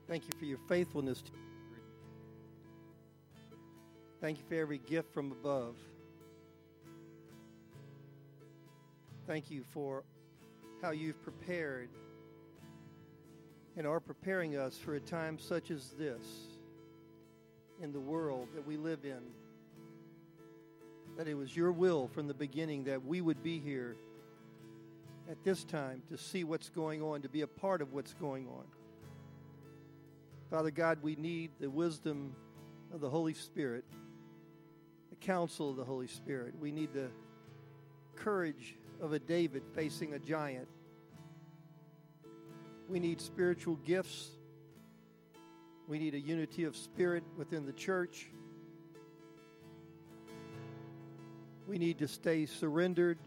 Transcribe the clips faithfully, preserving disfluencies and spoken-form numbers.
Thank you for your faithfulness. To Thank you for every gift from above. Thank you for how you've prepared and are preparing us for a time such as this in the world that we live in. That it was your will from the beginning that we would be here at this time to see what's going on, to be a part of what's going on. Father God, we need the wisdom of the Holy Spirit, the counsel of the Holy Spirit. We need the courage of a David facing a giant. We need spiritual gifts. We need a unity of spirit within the church. We need to stay surrendered.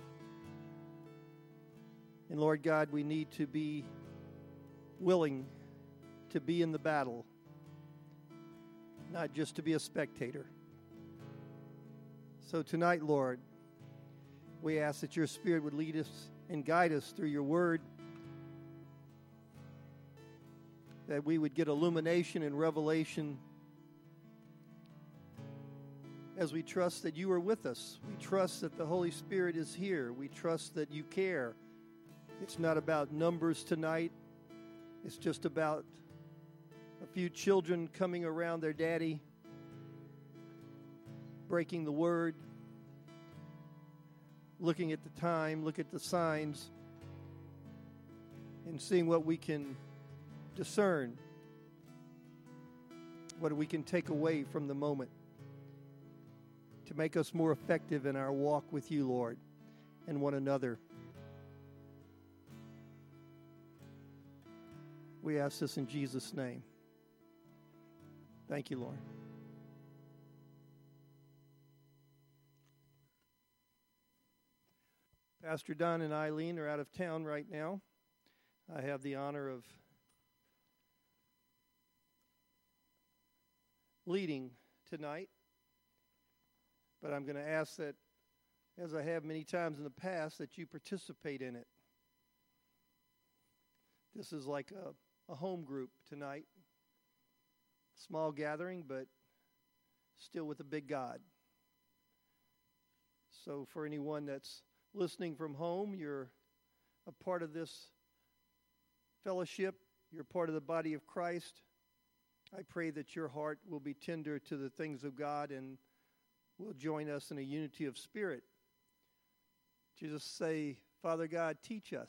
And Lord God, we need to be willing to be in the battle, not just to be a spectator. So tonight, Lord, we ask that your Spirit would lead us and guide us through your word, that we would get illumination and revelation as we trust that you are with us. We trust that the Holy Spirit is here. We trust that you care. It's not about numbers tonight. It's just about a few children coming around their daddy, breaking the word, looking at the time, look at the signs, and seeing what we can discern, what we can take away from the moment to make us more effective in our walk with you, Lord, and one another. We ask this in Jesus' name. Thank you, Lord. Pastor Don and Eileen are out of town right now. I have the honor of leading tonight, but I'm going to ask that, as I have many times in the past, that you participate in it. This is like a, a home group tonight. Small gathering, but still with a big God. So for anyone that's listening from home, you're a part of this fellowship. You're part of the body of Christ. I pray that your heart will be tender to the things of God and will join us in a unity of spirit. Jesus say, Father God, teach us.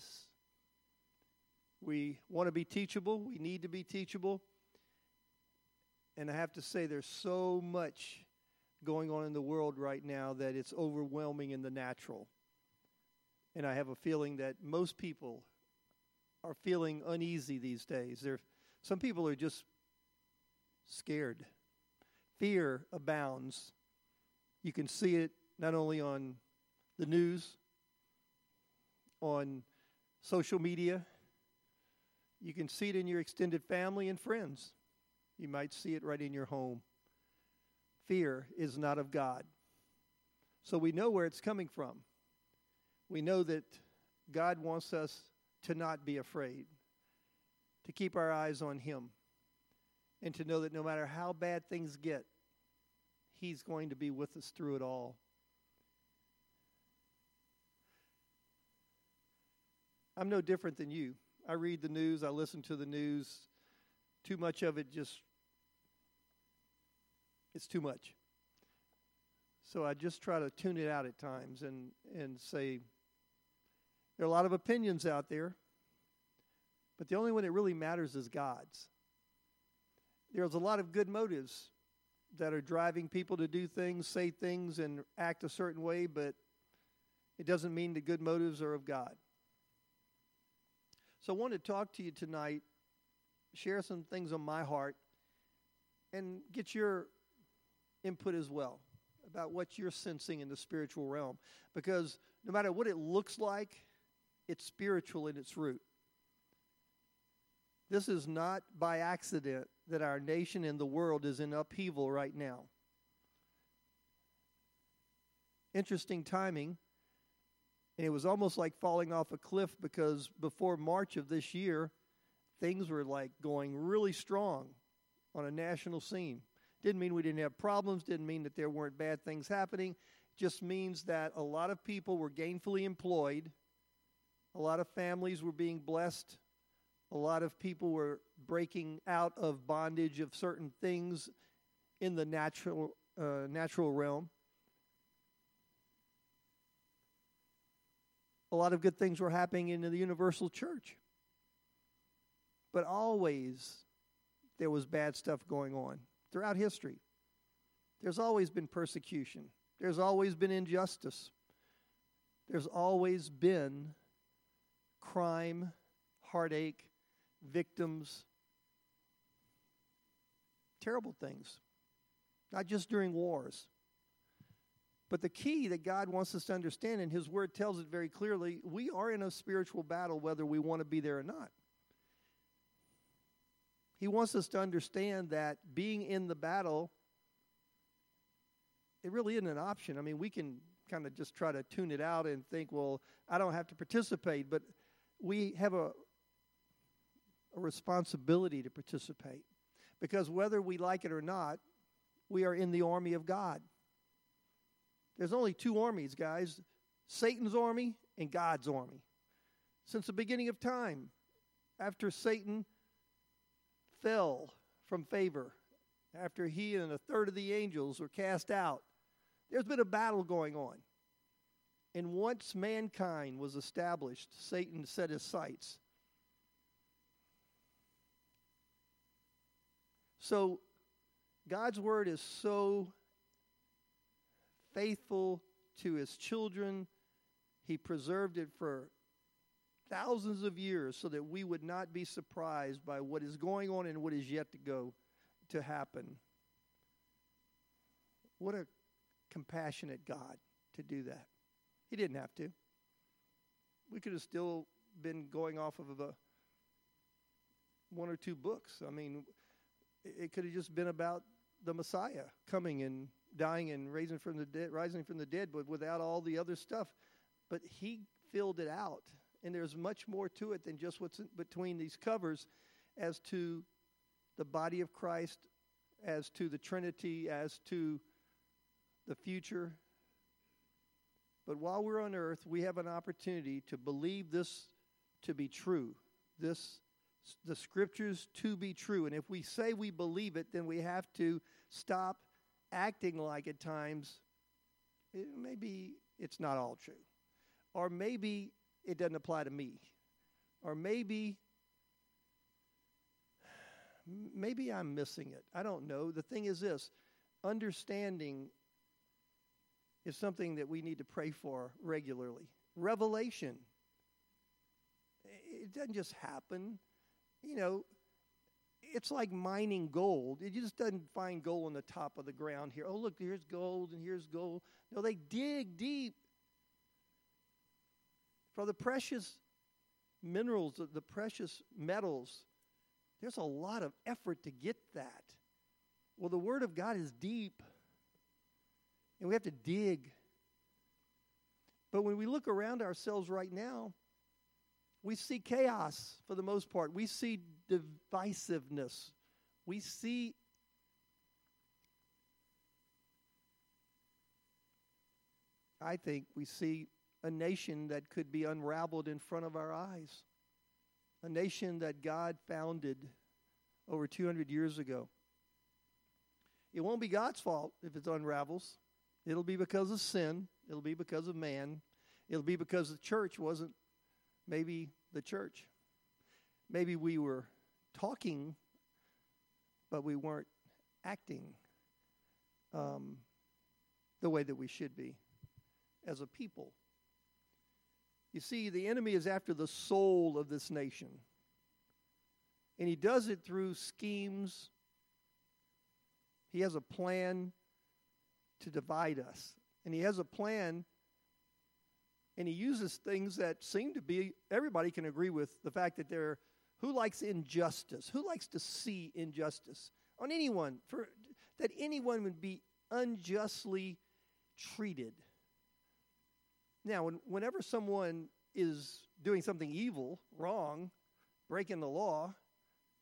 We want to be teachable. We need to be teachable. And I have to say, there's so much going on in the world right now that it's overwhelming in the natural. And I have a feeling that most people are feeling uneasy these days. There, some people are just scared. Fear abounds. You can see it not only on the news, on social media. You can see it in your extended family and friends. You might see it right in your home. Fear is not of God. So we know where it's coming from. We know that God wants us to not be afraid, to keep our eyes on him, and to know that no matter how bad things get, he's going to be with us through it all. I'm no different than you. I read the news. I listen to the news. Too much of it just, it's too much. So I just try to tune it out at times and, and say, there are a lot of opinions out there, but the only one that really matters is God's. There's a lot of good motives that are driving people to do things, say things, and act a certain way, but it doesn't mean the good motives are of God. So I want to talk to you tonight, share some things on my heart, and get your input as well about what you're sensing in the spiritual realm. Because no matter what it looks like, it's spiritual in its root. This is not by accident that our nation and the world is in upheaval right now. Interesting timing. And it was almost like falling off a cliff, because before March of this year, things were like going really strong on a national scene. Didn't mean we didn't have problems, didn't mean that there weren't bad things happening. Just means that a lot of people were gainfully employed. A lot of families were being blessed. A lot of people were breaking out of bondage of certain things in the natural uh, natural realm. A lot of good things were happening in the universal church. But always there was bad stuff going on throughout history. There's always been persecution. There's always been injustice. There's always been crime, heartache, victims, terrible things, not just during wars. But the key that God wants us to understand, and His Word tells it very clearly, we are in a spiritual battle whether we want to be there or not. He wants us to understand that being in the battle, it really isn't an option. I mean, we can kind of just try to tune it out and think, well, I don't have to participate, but we have a, a responsibility to participate. Because whether we like it or not, we are in the army of God. There's only two armies, guys, Satan's army and God's army. Since the beginning of time, after Satan fell from favor, after he and a third of the angels were cast out, there's been a battle going on. And once mankind was established, Satan set his sights. So God's word is so faithful to His children. He preserved it for thousands of years so that we would not be surprised by what is going on and what is yet to go to happen. What a compassionate God to do that. He didn't have to. We could have still been going off of a, one or two books. I mean, it could have just been about the Messiah coming and dying and raising from the dead, rising from the dead, but without all the other stuff. But He filled it out, and there's much more to it than just what's in between these covers, as to the body of Christ, as to the Trinity, as to the future. But while we're on earth, we have an opportunity to believe this to be true, this the Scriptures to be true. And if we say we believe it, then we have to stop acting like at times it, maybe it's not all true. Or maybe it doesn't apply to me. Or maybe, maybe I'm missing it. I don't know. The thing is this, understanding is something that we need to pray for regularly. Revelation. It doesn't just happen. You know, it's like mining gold. It just doesn't find gold on the top of the ground here. Oh, look, here's gold and here's gold. No, they dig deep for the precious minerals, the precious metals. There's a lot of effort to get that. Well, the Word of God is deep, and we have to dig. But when we look around ourselves right now, we see chaos for the most part. We see divisiveness. We see I think we see a nation that could be unraveled in front of our eyes. A nation that God founded over two hundred years ago. It won't be God's fault if it unravels. It'll be because of sin. It'll be because of man. It'll be because the church wasn't maybe the church. Maybe we were talking, but we weren't acting um, the way that we should be as a people. You see, the enemy is after the soul of this nation. And he does it through schemes. He has a plan to divide us. And he has a plan, and he uses things that seem to be, everybody can agree with the fact that they're, who likes injustice? Who likes to see injustice on anyone? For that anyone would be unjustly treated. Now, when, whenever someone is doing something evil, wrong, breaking the law,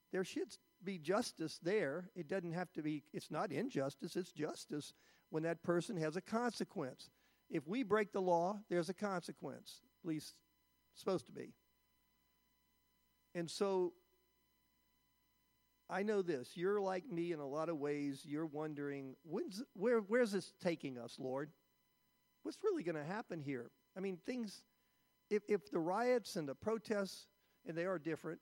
there should be justice there. It doesn't have to be, it's not injustice, it's justice when that person has a consequence. If we break the law, there's a consequence, at least it's supposed to be. And so I know this. You're like me in a lot of ways. You're wondering, when's, where, where's this taking us, Lord? What's really going to happen here? I mean, things, if, if the riots and the protests, and they are different,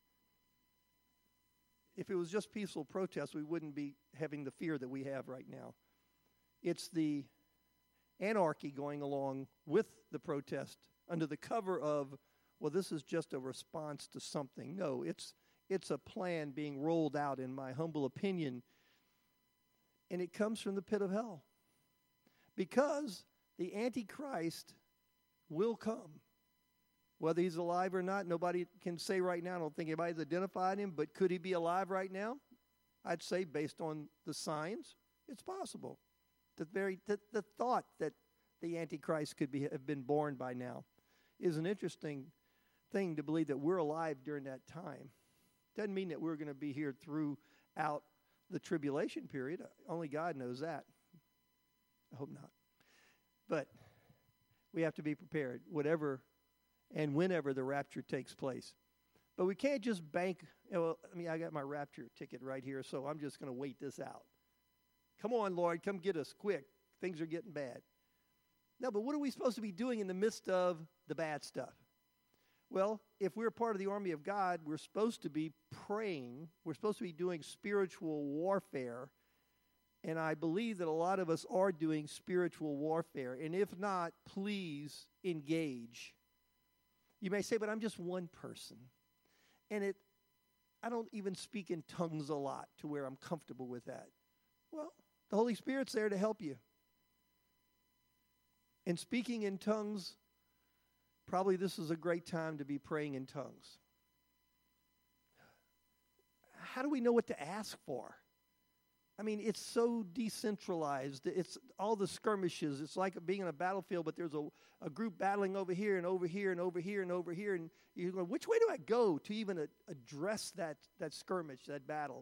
if it was just peaceful protests, we wouldn't be having the fear that we have right now. It's the anarchy going along with the protest under the cover of, well, this is just a response to something. No, it's it's a plan being rolled out, in my humble opinion, and it comes from the pit of hell. Because the Antichrist will come. Whether he's alive or not, nobody can say right now. I don't think anybody's identified him, but could he be alive right now? I'd say based on the signs, it's possible. The very the, the thought that the Antichrist could be have been born by now is an interesting thing to believe that we're alive during that time. Doesn't mean that we're going to be here throughout the tribulation period. Only God knows that. I hope not. But we have to be prepared, whatever and whenever the rapture takes place. But we can't just bank, well, I mean, I got my rapture ticket right here, so I'm just going to wait this out. Come on, Lord, come get us quick. Things are getting bad. No, but what are we supposed to be doing in the midst of the bad stuff? Well, if we're part of the army of God, we're supposed to be praying. We're supposed to be doing spiritual warfare. And I believe that a lot of us are doing spiritual warfare. And if not, please engage. You may say, but I'm just one person. And it, I don't even speak in tongues a lot to where I'm comfortable with that. Well, the Holy Spirit's there to help you. And speaking in tongues, probably this is a great time to be praying in tongues. How do we know what to ask for? I mean, it's so decentralized. It's all the skirmishes. It's like being in a battlefield, but there's a, a group battling over here and over here and over here and over here. And you're going, which way do I go to even a, address that, that skirmish, that battle?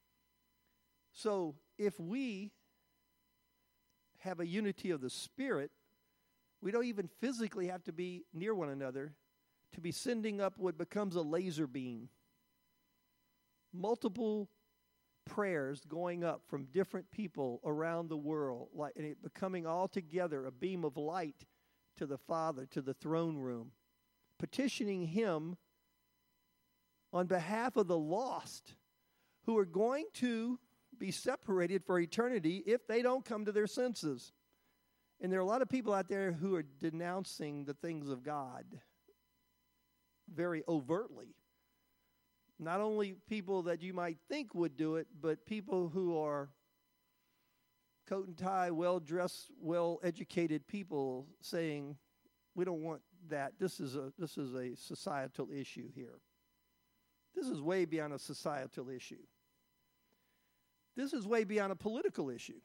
So if we have a unity of the Spirit, we don't even physically have to be near one another to be sending up what becomes a laser beam. Multiple prayers going up from different people around the world, like, and it becoming all together a beam of light to the Father, to the throne room, petitioning Him on behalf of the lost who are going to be separated for eternity if they don't come to their senses. And there are a lot of people out there who are denouncing the things of God very overtly. Not only people that you might think would do it, but people who are coat and tie, well-dressed, well-educated people saying, we don't want that. This is a this is a societal issue here. This is way beyond a societal issue. This is way beyond a political issue.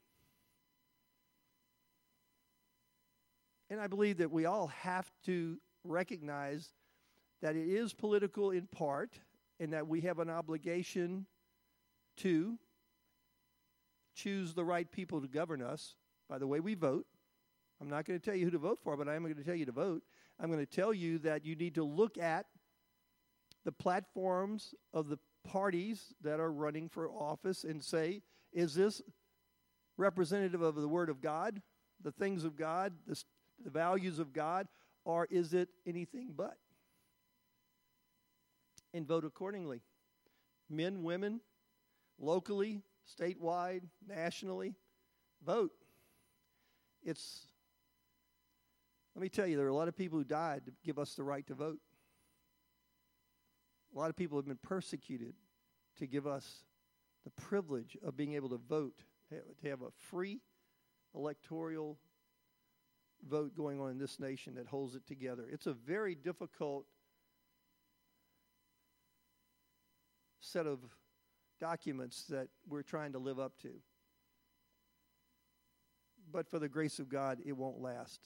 And I believe that we all have to recognize that it is political in part, and that we have an obligation to choose the right people to govern us by the way we vote. I'm not going to tell you who to vote for, but I'm going to tell you to vote. I'm going to tell you that you need to look at the platforms of the parties that are running for office and say, is this representative of the Word of God, the things of God, the, the values of God, or is it anything but? And vote accordingly. Men, women, locally, statewide, nationally, vote. It's, let me tell you, there are a lot of people who died to give us the right to vote. A lot of people have been persecuted to give us the privilege of being able to vote, to have a free electoral vote going on in this nation that holds it together. It's a very difficult set of documents that we're trying to live up to. But for the grace of God, it won't last.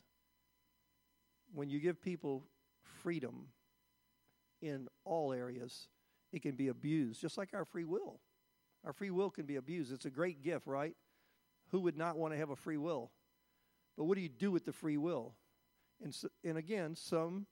When you give people freedom in all areas, It can be abused, just like our free will. Our free will can be abused. It's a great gift, right? Who would not want to have a free will? But what do you do with the free will? And, so, and again, some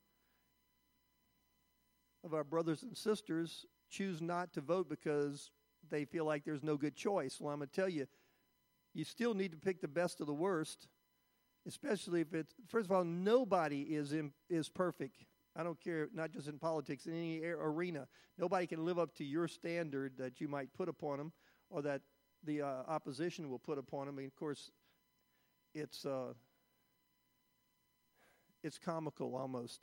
of our brothers and sisters choose not to vote because they feel like there's no good choice. Well, I'm going to tell you, you still need to pick the best of the worst, especially if it's, first of all, nobody is in, is perfect. I don't care, not just in politics, in any arena. Nobody can live up to your standard that you might put upon them or that the uh, opposition will put upon them. And, of course, it's uh, it's comical almost,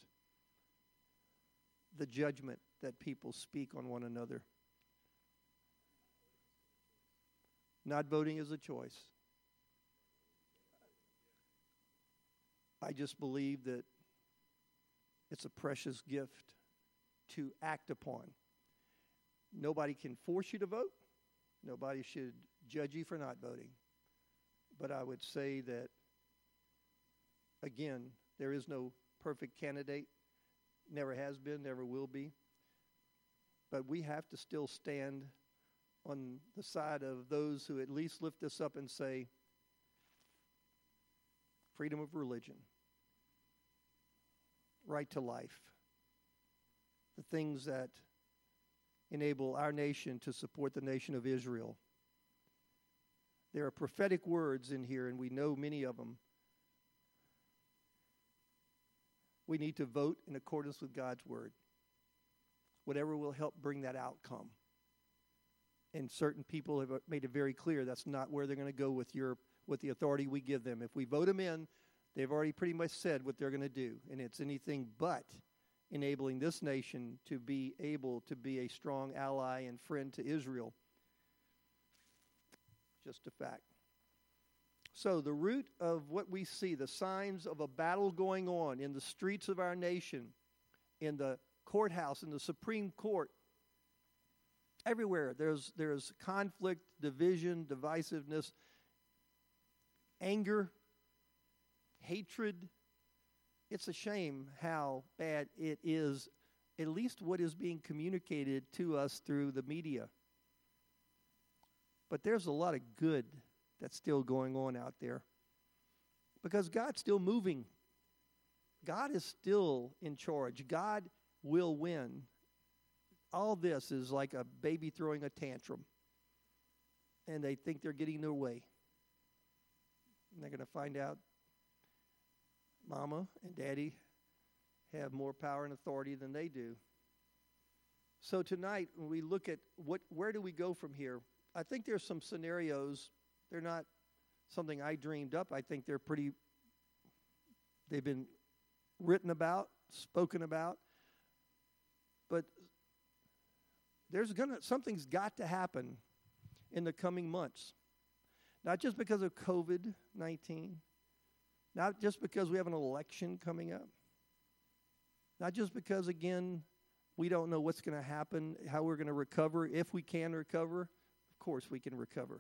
the judgment that people speak on one another. Not voting is a choice. I just believe that it's a precious gift to act upon. Nobody can force you to vote. Nobody should judge you for not voting. But I would say that, again, there is no perfect candidate. Never has been, never will be. But we have to still stand on the side of those who at least lift us up and say, freedom of religion, right to life, the things that enable our nation to support the nation of Israel. There are prophetic words in here, and we know many of them. We need to vote in accordance with God's word, whatever will help bring that outcome. And certain people have made it very clear that's not where they're going to go with your with the authority we give them. If we vote them in, they've already pretty much said what they're going to do, and it's anything but enabling this nation to be able to be a strong ally and friend to Israel. Just a fact. So the root of what we see, the signs of a battle going on in the streets of our nation, in the courthouse, in the Supreme Court, everywhere there's there's conflict, division, divisiveness, anger, hatred. It's a shame how bad it is, at least what is being communicated to us through the media. But there's a lot of good that's still going on out there because God's still moving. God is still in charge. God will win. All this is like a baby throwing a tantrum, and they think they're getting their way. And they're going to find out Mama and Daddy have more power and authority than they do. So tonight, when we look at what, where do we go from here, I think there's some scenarios. They're not something I dreamed up. I think they're pretty, they've been written about, spoken about. But there's gonna something's got to happen in the coming months. Not just because of covid nineteen, not just because we have an election coming up, not just because, again, we don't know what's going to happen, how we're going to recover, if we can recover. Of course we can recover.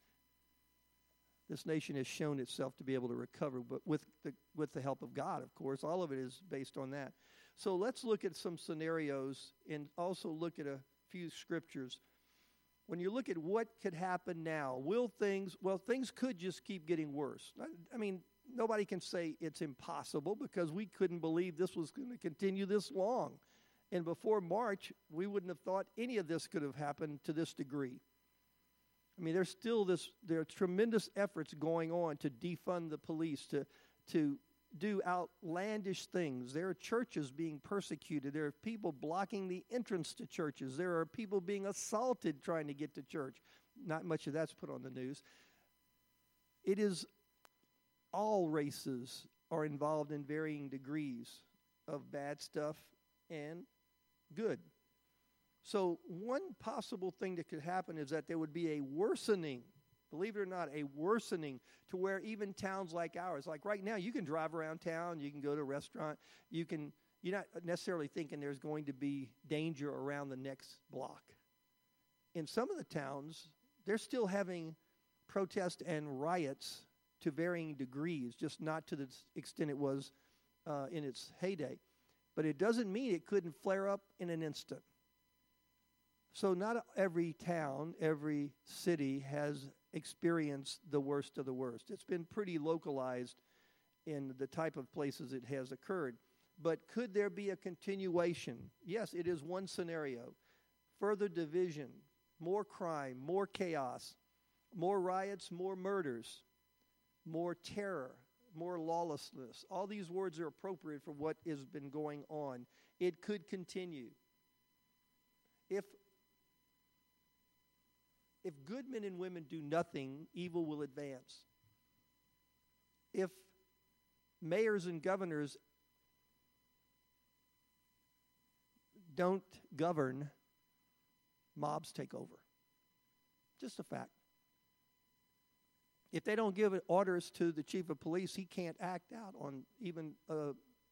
This nation has shown itself to be able to recover, but with the with the help of God, of course. All of it is based on that. So let's look at some scenarios and also look at a few scriptures. When you look at what could happen now, will things, well, things could just keep getting worse. I, I mean, nobody can say it's impossible because we couldn't believe this was going to continue this long. And before March, we wouldn't have thought any of this could have happened to this degree. I mean, there's still this, there are tremendous efforts going on to defund the police, to to do outlandish things. There are churches being persecuted. There are people blocking the entrance to churches. There are people being assaulted trying to get to church. Not much of that's put on the news. It is, all races are involved in varying degrees of bad stuff and good. So one possible thing that could happen is that there would be a worsening, believe it or not, a worsening to where even towns like ours, like right now, you can drive around town, you can go to a restaurant, you can, you're not necessarily thinking there's going to be danger around the next block. In some of the towns, they're still having protests and riots to varying degrees, just not to the extent it was uh, in its heyday. But it doesn't mean it couldn't flare up in an instant. So not every town, every city has experienced the worst of the worst. It's been pretty localized in the type of places it has occurred. But could there be a continuation? Yes, it is one scenario. Further division, more crime, more chaos, more riots, more murders, more terror, more lawlessness. All these words are appropriate for what has been going on. It could continue. If, if good men and women do nothing, evil will advance. If mayors and governors don't govern, mobs take over. Just a fact. If they don't give orders to the chief of police, he can't act out on even uh,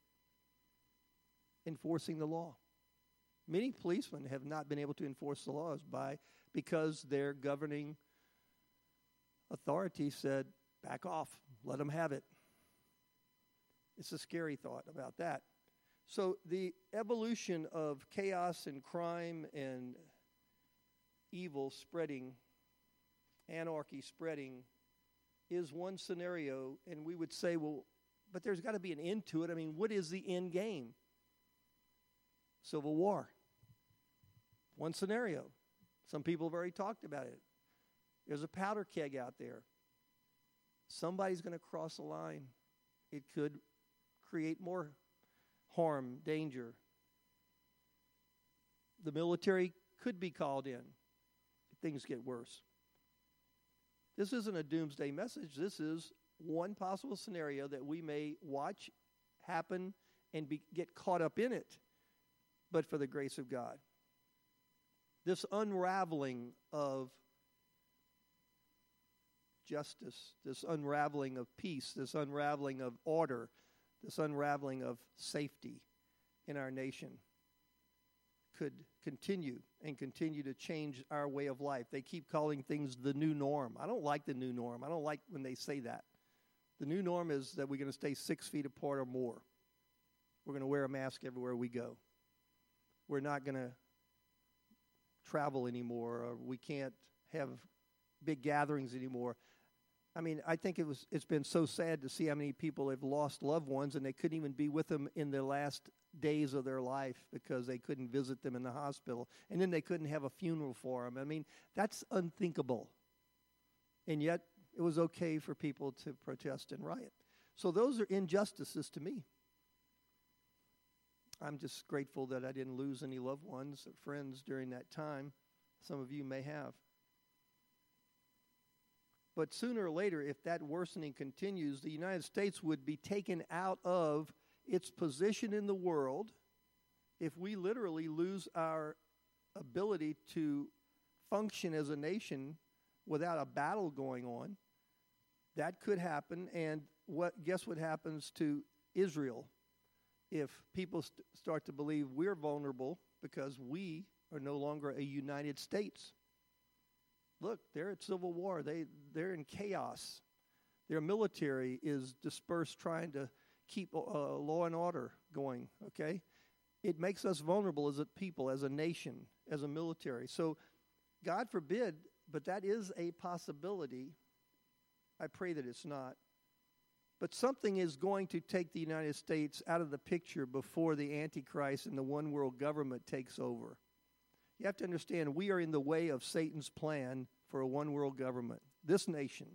enforcing the law. Many policemen have not been able to enforce the laws by because their governing authority said, back off, let them have it. It's a scary thought about that. So the evolution of chaos and crime and evil spreading, anarchy spreading, is one scenario, and we would say, well, but there's got to be an end to it. I mean, what is the end game? Civil war. One scenario. Some people have already talked about it. There's a powder keg out there. Somebody's going to cross a line. It could create more harm, danger. The military could be called in if things get worse. This isn't a doomsday message. This is one possible scenario that we may watch happen and be, get caught up in it, but for the grace of God. This unraveling of justice, this unraveling of peace, this unraveling of order, this unraveling of safety in our nation could continue and continue to change our way of life. They keep calling things the new norm. I don't like the new norm. I don't like when they say that. The new norm is that we're going to stay six feet apart or more. We're going to wear a mask everywhere we go. We're not going to travel anymore, or we can't have big gatherings anymore. I mean, I think it was, it's been so sad to see how many people have lost loved ones and they couldn't even be with them in the last days of their life because they couldn't visit them in the hospital. And then they couldn't have a funeral for them. I mean, that's unthinkable. And yet, it was okay for people to protest and riot. So those are injustices to me. I'm just grateful that I didn't lose any loved ones or friends during that time. Some of you may have. But sooner or later, if that worsening continues, the United States would be taken out of its position in the world if we literally lose our ability to function as a nation without a battle going on. That could happen. And what guess what happens to Israel if people st- start to believe we're vulnerable because we are no longer a United States? Look, they're at civil war. They, they're in chaos. Their military is dispersed trying to keep uh, law and order going, okay? It makes us vulnerable as a people, as a nation, as a military. So God forbid, but that is a possibility. I pray that it's not. But something is going to take the United States out of the picture before the Antichrist and the one world government takes over. You have to understand, we are in the way of Satan's plan for a one-world government. This nation,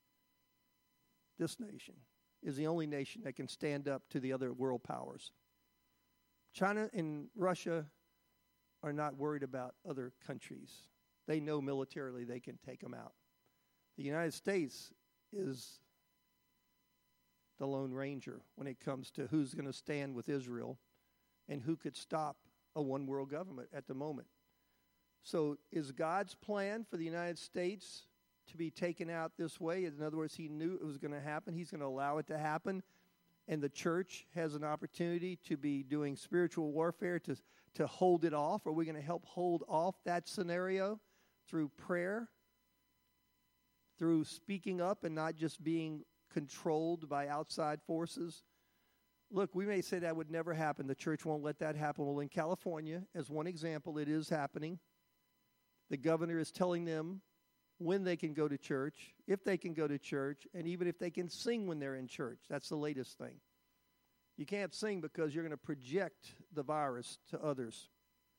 this nation is the only nation that can stand up to the other world powers. China and Russia are not worried about other countries. They know militarily they can take them out. The United States is the Lone Ranger when it comes to who's going to stand with Israel and who could stop a one-world government at the moment. So is God's plan for the United States to be taken out this way? In other words, he knew it was going to happen. He's going to allow it to happen. And the church has an opportunity to be doing spiritual warfare to, to hold it off. Are we going to help hold off that scenario through prayer, through speaking up and not just being controlled by outside forces? Look, we may say that would never happen. The church won't let that happen. Well, in California, as one example, it is happening. The governor is telling them when they can go to church, if they can go to church, and even if they can sing when they're in church. That's the latest thing. You can't sing because you're going to project the virus to others.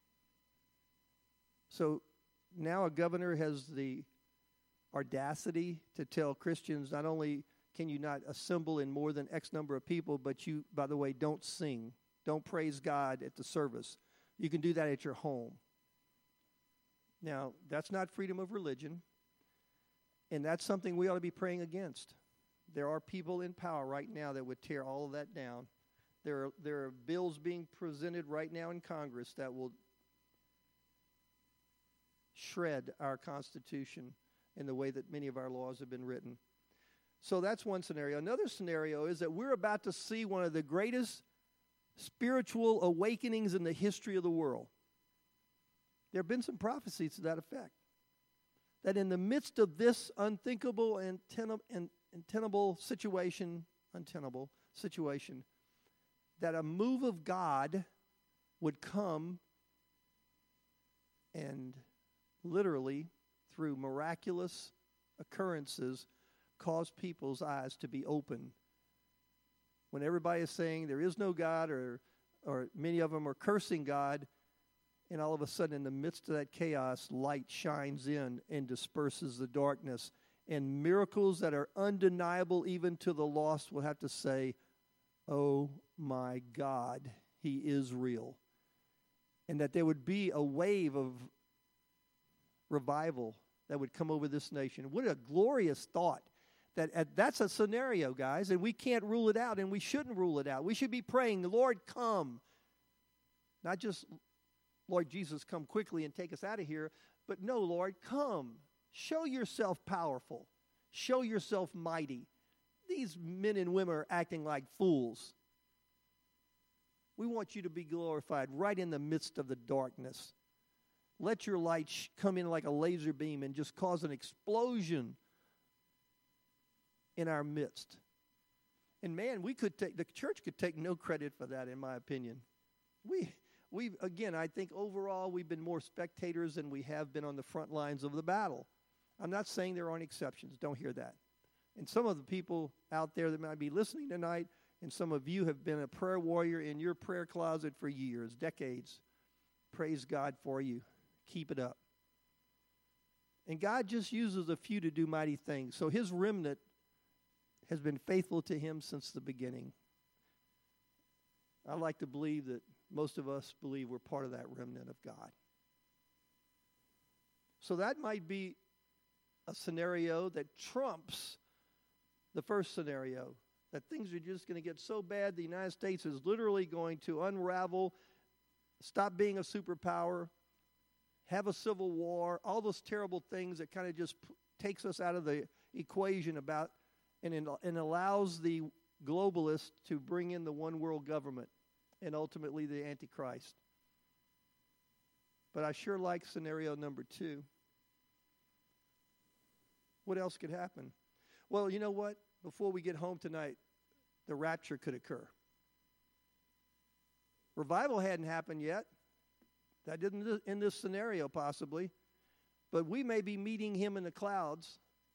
So now a governor has the audacity to tell Christians, not only can you not assemble in more than X number of people, but you, by the way, don't sing. Don't praise God at the service. You can do that at your home. Now, that's not freedom of religion, and that's something we ought to be praying against. There are people in power right now that would tear all of that down. There are, there are bills being presented right now in Congress that will shred our Constitution in the way that many of our laws have been written. So that's one scenario. Another scenario is that we're about to see one of the greatest spiritual awakenings in the history of the world. There have been some prophecies to that effect. That in the midst of this unthinkable and untenable situation, untenable situation, that a move of God would come and literally, through miraculous occurrences, cause people's eyes to be open. When everybody is saying there is no God, or or many of them are cursing God, and all of a sudden in the midst of that chaos, light shines in and disperses the darkness. And miracles that are undeniable even to the lost will have to say, oh my God, he is real. And that there would be a wave of revival that would come over this nation. What a glorious thought. That uh, that's a scenario, guys, and we can't rule it out, and we shouldn't rule it out. We should be praying, Lord, come. Not just, Lord Jesus, come quickly and take us out of here, but no, Lord, come. Show yourself powerful. Show yourself mighty. These men and women are acting like fools. We want you to be glorified right in the midst of the darkness. Let your light sh- come in like a laser beam and just cause an explosion in our midst. And man, we could take, the church could take no credit for that, in my opinion. We, we again, I think overall we've been more spectators than we have been on the front lines of the battle. I'm not saying there aren't exceptions. Don't hear that. And some of the people out there that might be listening tonight, and some of you have been a prayer warrior in your prayer closet for years, decades. Praise God for you. Keep it up. And God just uses a few to do mighty things. So his remnant has been faithful to him since the beginning. I like to believe that most of us believe we're part of that remnant of God. So that might be a scenario that trumps the first scenario, that things are just going to get so bad the United States is literally going to unravel, stop being a superpower, have a civil war, all those terrible things that kind of just p- takes us out of the equation about and, in, and allows the globalists to bring in the one world government and ultimately the Antichrist. But I sure like scenario number two. What else could happen? Well, you know what? Before we get home tonight, the rapture could occur. Revival hadn't happened yet. That didn't in this scenario possibly. But we may be meeting him in the clouds.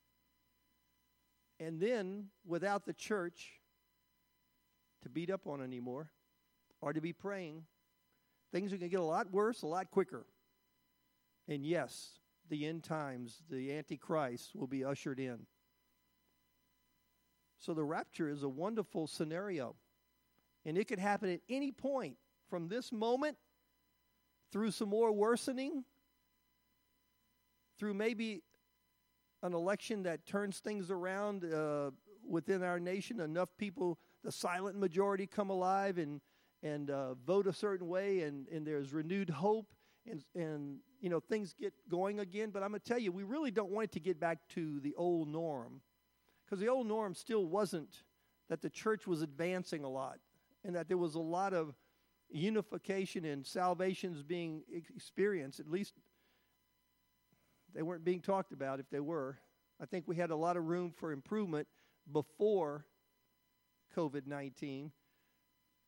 And then, without the church to beat up on anymore or to be praying, things are going to get a lot worse, a lot quicker. And yes, the end times, the Antichrist will be ushered in. So the rapture is a wonderful scenario. And it could happen at any point from this moment through some more worsening, through maybe an election that turns things around uh, within our nation. Enough people, the silent majority, come alive and and uh, vote a certain way, and, and there's renewed hope, and and you know things get going again. But I'm going to tell you, we really don't want it to get back to the old norm, because the old norm still wasn't that the church was advancing a lot, and that there was a lot of unification and salvations being experienced. At least they weren't being talked about. If they were, I think we had a lot of room for improvement before covid nineteen.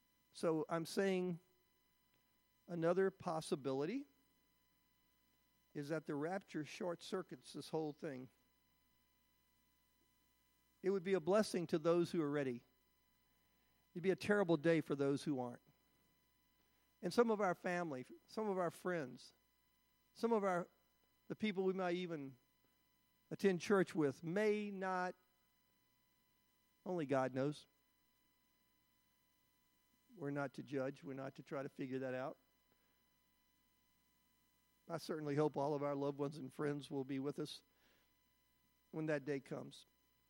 So I'm saying another possibility is that the rapture short circuits this whole thing. It would be a blessing to those who are ready. It'd be a terrible day for those who aren't. And some of our family, some of our friends, some of our the people we might even attend church with may not, only God knows. We're not to judge. We're not to try to figure that out. I certainly hope all of our loved ones and friends will be with us when that day comes.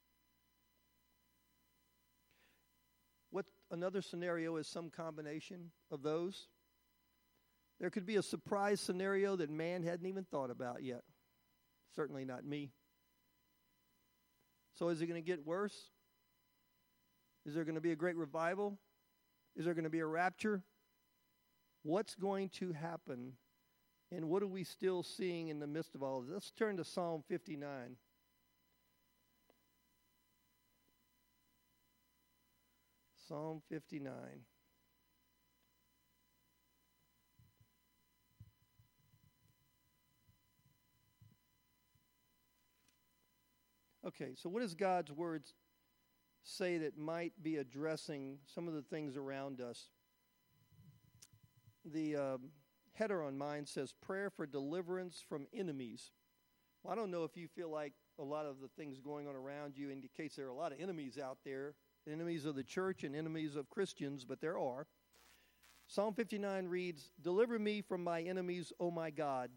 What another scenario is some combination of those. There could be a surprise scenario that man hadn't even thought about yet. Certainly not me. So is it going to get worse? Is there going to be a great revival? Is there going to be a rapture? What's going to happen? And what are we still seeing in the midst of all of this? Let's turn to Psalm fifty-nine. Psalm fifty-nine. Okay, so what does God's word say that might be addressing some of the things around us? The um, header on mine says, prayer for deliverance from enemies. Well, I don't know if you feel like a lot of the things going on around you indicates there are a lot of enemies out there, enemies of the church and enemies of Christians, but there are. Psalm fifty-nine reads, deliver me from my enemies, O my God.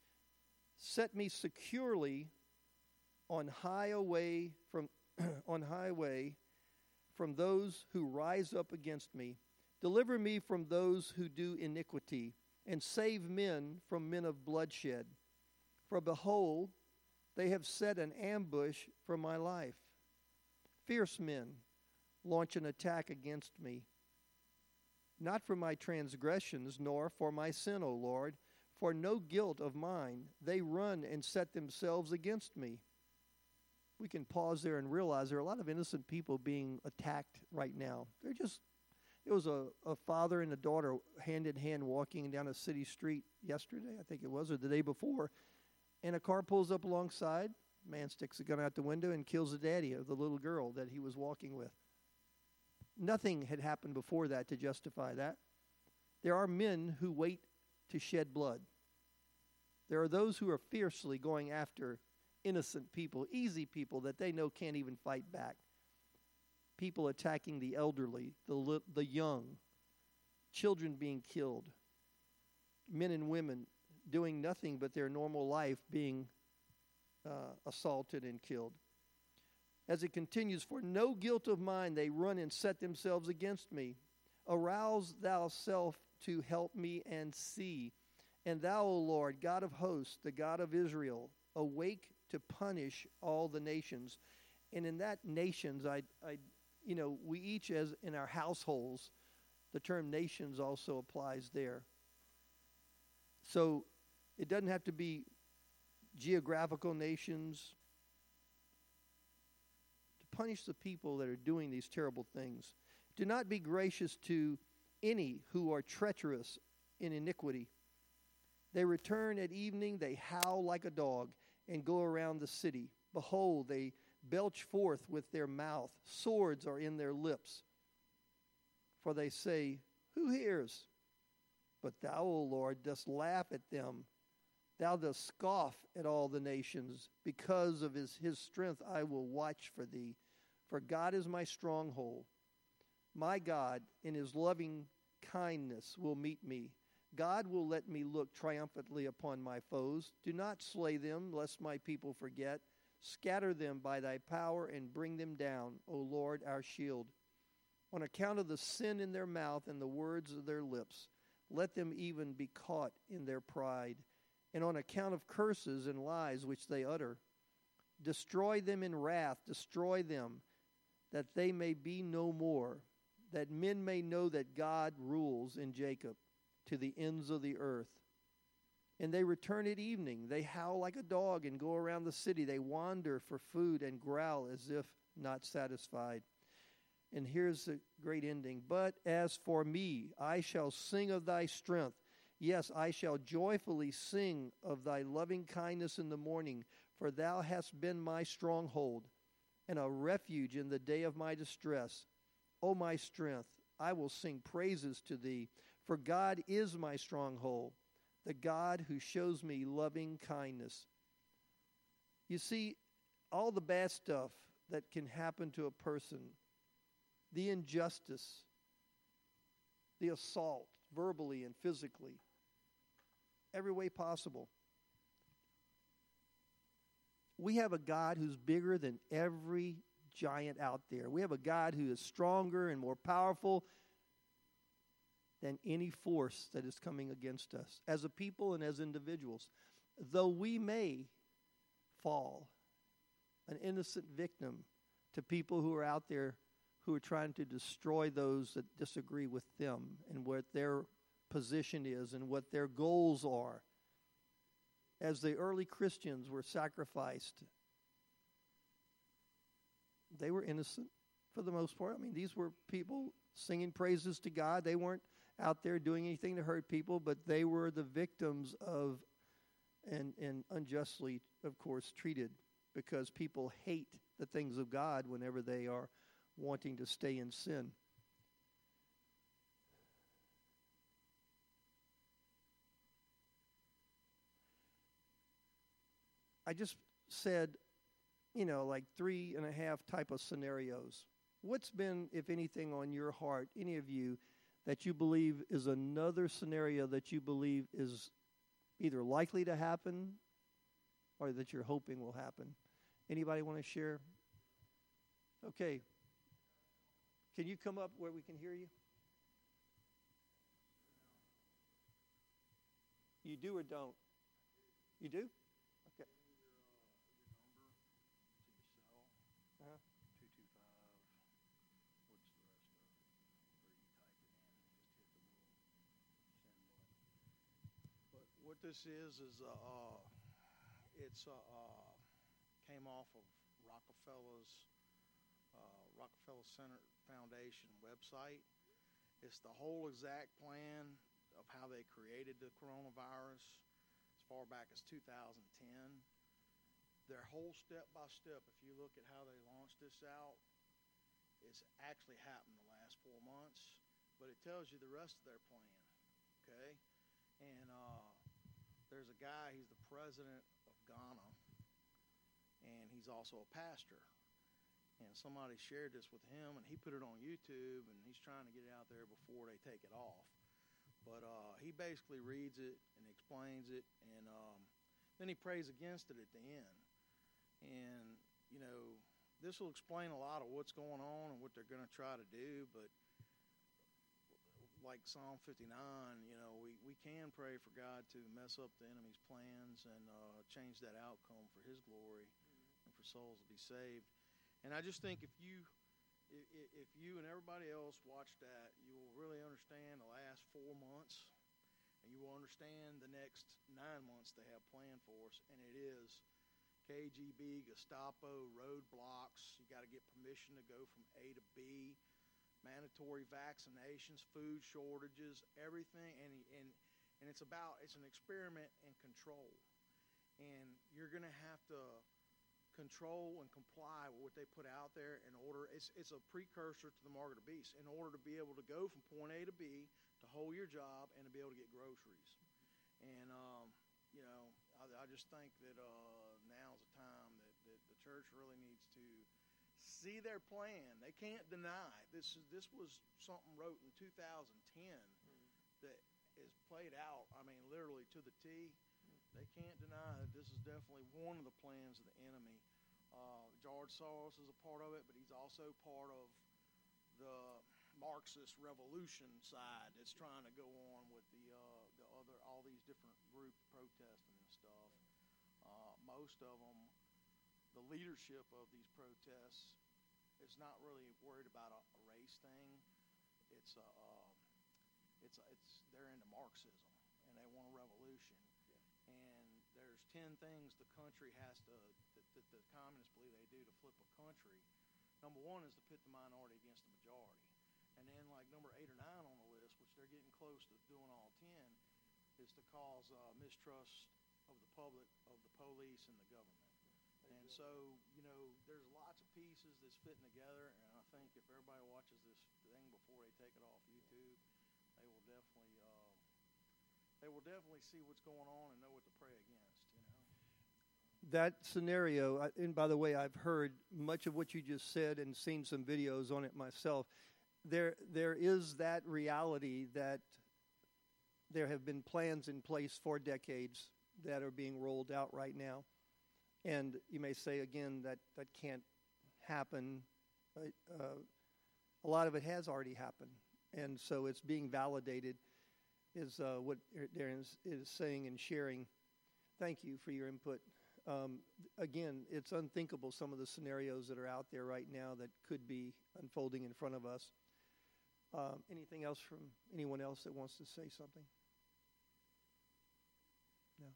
Set me securely on high away from on highway from those who rise up against me. Deliver me from those who do iniquity, and save men from men of bloodshed. For behold, they have set an ambush for my life. Fierce men launch an attack against me. Not for my transgressions, nor for my sin, O Lord, for no guilt of mine. They run and set themselves against me. We can pause there and realize there are a lot of innocent people being attacked right now. They're just, it was a, a father and a daughter hand in hand walking down a city street yesterday, I think it was, or the day before, and a car pulls up alongside. Man sticks a gun out the window and kills the daddy of the little girl that he was walking with. Nothing had happened before that to justify that. There are men who wait to shed blood. There are those who are fiercely going after innocent people, easy people that they know can't even fight back. People attacking the elderly, the li- the young, children being killed, men and women doing nothing but their normal life being uh, assaulted and killed. As it continues, for no guilt of mine they run and set themselves against me. Arouse thou self to help me and see. And thou, O Lord, God of hosts, the God of Israel, awake to punish all the nations. And in that nations, I, I, you know, we each as in our households, the term nations also applies there. So it doesn't have to be geographical nations. To punish the people that are doing these terrible things. Do not be gracious to any who are treacherous in iniquity. They return at evening, they howl like a dog, and go around the city. Behold, they belch forth with their mouth. Swords are in their lips. For they say, who hears? But thou, O Lord, dost laugh at them. Thou dost scoff at all the nations. Because of his, his strength I will watch for thee. For God is my stronghold. My God, in his loving kindness, will meet me. God will let me look triumphantly upon my foes. Do not slay them, lest my people forget. Scatter them by thy power and bring them down, O Lord, our shield. On account of the sin in their mouth and the words of their lips, let them even be caught in their pride. And on account of curses and lies which they utter, destroy them in wrath, destroy them, that they may be no more, that men may know that God rules in Jacob to the ends of the earth. And they return at evening. They howl like a dog and go around the city. They wander for food and growl as if not satisfied. And here's the great ending. But as for me, I shall sing of thy strength. Yes, I shall joyfully sing of thy loving kindness in the morning, for thou hast been my stronghold and a refuge in the day of my distress. O my strength, I will sing praises to thee, for God is my stronghold, the God who shows me loving kindness. You see, all the bad stuff that can happen to a person, the injustice, the assault, verbally and physically, every way possible. We have a God who's bigger than every giant out there. We have a God who is stronger and more powerful than any force that is coming against us as a people and as individuals. Though we may fall, an innocent victim to people who are out there who are trying to destroy those that disagree with them and what their position is and what their goals are. As the early Christians were sacrificed, they were innocent for the most part. I mean, these were people singing praises to God. They weren't out there doing anything to hurt people, but they were the victims of and, and unjustly, of course, treated because people hate the things of God whenever they are wanting to stay in sin. I just said, you know, like three and a half type of scenarios. What's been, if anything, on your heart, any of you, that you believe is another scenario that you believe is either likely to happen or that you're hoping will happen? Anybody want to share? Okay. Can you come up where we can hear you? You do or don't? You do? Okay. Uh-huh. But what this is is uh, uh it's uh, uh came off of Rockefeller's uh, Rockefeller Center Foundation website. It's the whole exact plan of how they created the coronavirus as far back as two thousand ten. Their whole step-by-step, if you look at how they launched this out, it's actually happened the last four months, but it tells you the rest of their plan, okay? And uh, there's a guy, he's the president of Ghana, and he's also a pastor. And somebody shared this with him, and he put it on YouTube, and he's trying to get it out there before they take it off. But uh, he basically reads it and explains it, and um, then he prays against it at the end. And, you know, this will explain a lot of what's going on and what they're going to try to do, but like Psalm fifty-nine, you know, we, we can pray for God to mess up the enemy's plans and uh, change that outcome for his glory and for souls to be saved. And I just think if you if, if you and everybody else watch that, you will really understand the last four months, and you will understand the next nine months they have planned for us, and it is K G B, Gestapo, roadblocks. You got to get permission to go from A to B, mandatory vaccinations, food shortages, everything, and and and it's about it's an experiment in control, and you're going to have to control and comply with what they put out there in order. It's it's a precursor to the mark of the beast. In order to be able to go from point A to B, to hold your job, and to be able to get groceries, and um, you know, I, I just think that. Uh, Now's the time that, that the church really needs to see their plan. They can't deny this. Is this was something wrote in two thousand ten mm-hmm. that is played out. I mean, literally to the T. Mm-hmm. They can't deny that this is definitely one of the plans of the enemy. Uh, George Soros is a part of it, but he's also part of the Marxist revolution side that's trying to go on with the uh, the other all these different groups protesting and stuff. Uh, most of them, the leadership of these protests is not really worried about a, a race thing. It's a, uh, it's a, it's they're into Marxism and they want a revolution. Yeah. And there's ten things the country has to that, that the communists believe they do to flip a country. Number one is to pit the minority against the majority, and then like number eight or nine on the list, which they're getting close to doing all ten, is to cause uh, mistrust of the public, of the police, and the government. And so, you know, there's lots of pieces that's fitting together, and I think if everybody watches this thing before they take it off YouTube, they will definitely, um, they will definitely see what's going on and know what to pray against, you know. That scenario, and by the way, I've heard much of what you just said and seen some videos on it myself. There, there is that reality that there have been plans in place for decades that are being rolled out right now. And you may say, again, that that can't happen. Uh, a lot of it has already happened. And so it's being validated is uh, what Darren is, is saying and sharing. Thank you for your input. Um, again, it's unthinkable, some of the scenarios that are out there right now that could be unfolding in front of us. Um, anything else from anyone else that wants to say something? No?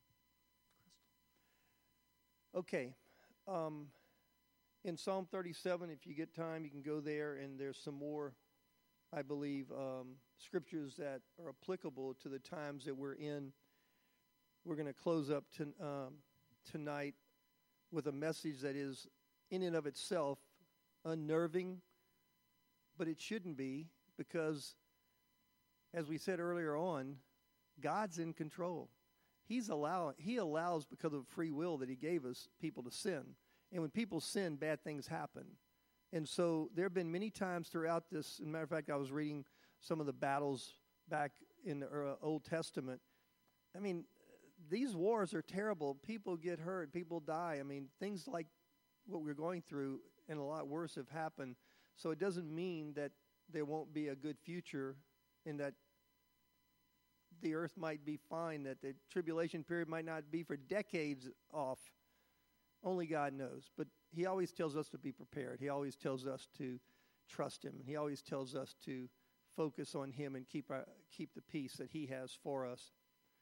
Okay. Um, in Psalm thirty-seven, if you get time, you can go there, and there's some more, I believe, um, scriptures that are applicable to the times that we're in. We're going to close up to, um, tonight with a message that is, in and of itself, unnerving, but it shouldn't be, because, as we said earlier on, God's in control. He's allow, he allows, because of free will that he gave us, people to sin. And when people sin, bad things happen. And so there have been many times throughout this. As a matter of fact, I was reading some of the battles back in the uh, Old Testament. I mean, these wars are terrible. People get hurt. People die. I mean, things like what we're going through and a lot worse have happened. So it doesn't mean that there won't be a good future and that the earth might be fine, that the tribulation period might not be for decades off. Only God knows. But he always tells us to be prepared. He always tells us to trust him. He always tells us to focus on him and keep our, keep the peace that he has for us.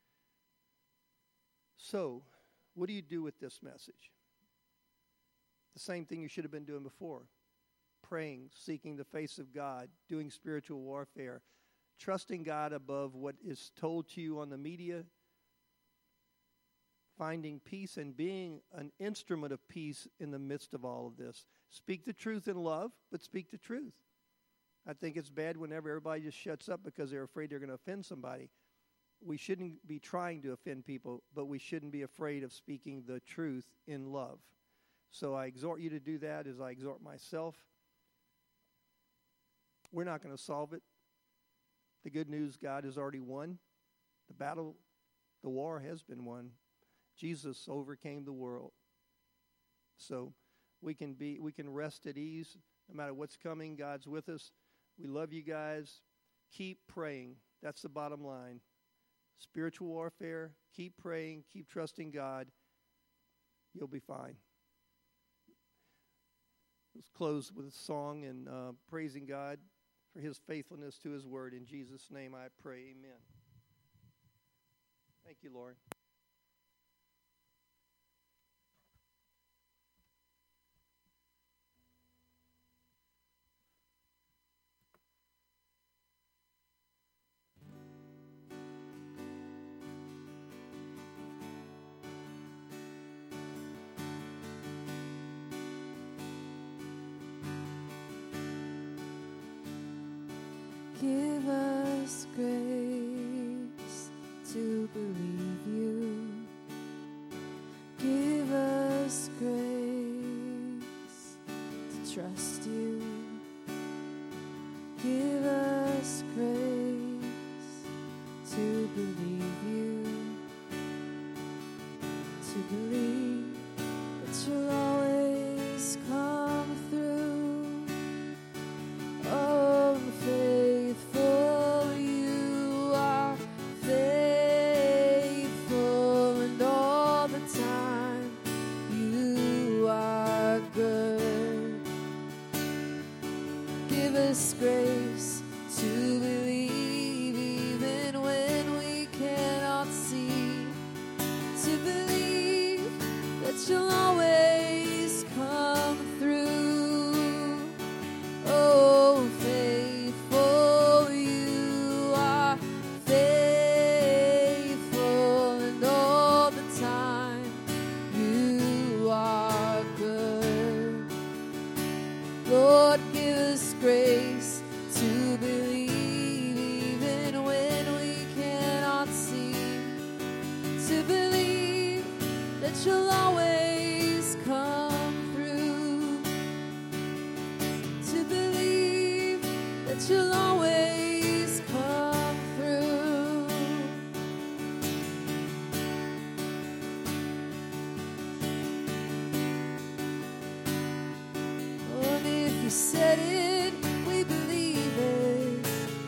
So, what do you do with this message? The same thing you should have been doing before. Praying, seeking the face of God, doing spiritual warfare, trusting God above what is told to you on the media, finding peace and being an instrument of peace in the midst of all of this. Speak the truth in love, but speak the truth. I think it's bad whenever everybody just shuts up because they're afraid they're going to offend somebody. We shouldn't be trying to offend people, but we shouldn't be afraid of speaking the truth in love. So I exhort you to do that as I exhort myself. We're not going to solve it. The good news, God has already won. The battle, the war has been won. Jesus overcame the world. So we can be, we can rest at ease. No matter what's coming, God's with us. We love you guys. Keep praying. That's the bottom line. Spiritual warfare, keep praying, keep trusting God. You'll be fine. Let's close with a song and uh, praising God for his faithfulness to his word. In Jesus' name I pray, amen. Thank you, Lord. Give us grace to believe you. Give us grace to trust you. Give us grace to believe you. To believe that you'll always come through. Oh, faithful you are, faithful, and all the time you are good. Give us grace to believe even when we cannot see, to believe that you'll always come through. Oh, faithful you are, faithful, Lord, give us grace to believe even when we cannot see, to believe that you'll always come through, to believe that you'll always come through. Oh, and if you said it, we believe it.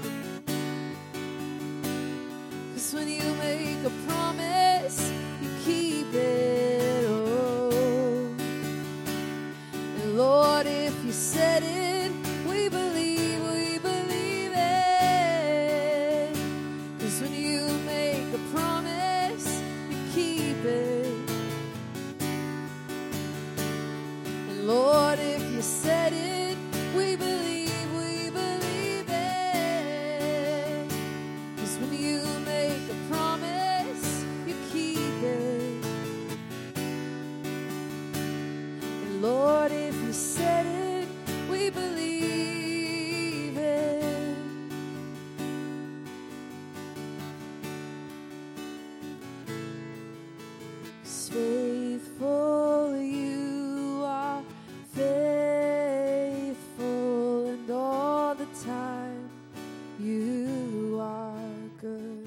'Cause when you make a promise, you keep it. Oh, and Lord, if you said it, we believe, we believe it. 'Cause when you make a promise, you keep it. And Lord, if you said it, we believe, we believe it. 'Cause when you make a promise, you keep it. And Lord, if you said it, we believe it. 'Cause faithful you are, faithful, and all the time you are good.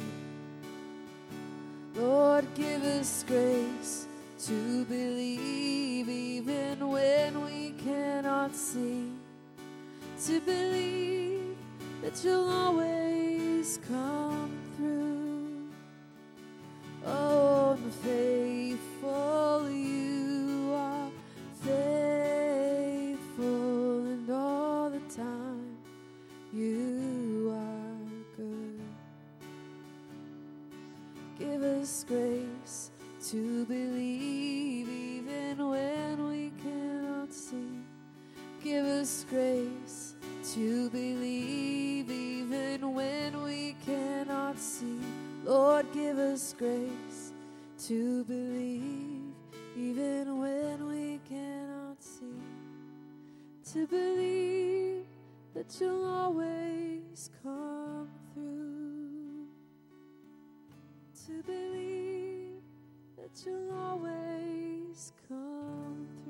Lord, give us grace to believe even when we cannot see, to believe that you'll always come through. Oh, and faithful you are, faithful, and all the time you are good. Give us grace to believe even when we cannot see. Give us grace to believe even when we cannot see. Lord, give us grace to believe even when we cannot see, to believe that you'll always come through, to believe that you'll always come through.